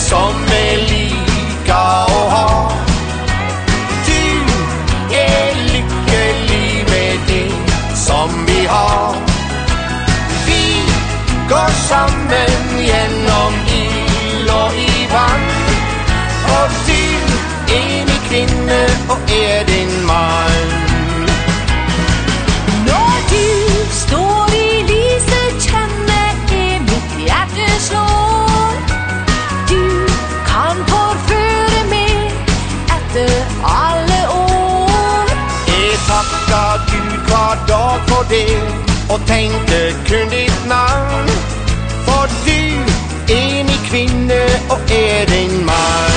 som lika å ha. Du lykkelig med det som vi har. Vi går sammen gjennom ild og i vann, og du min kvinne og din mann. Når du står i lyset, kjenner mitt hjerte slår. Du kan forføre meg etter alle år. Jeg takker Gud hver dag for det, og tenker kun ditt navn. For du min kvinne og din mann.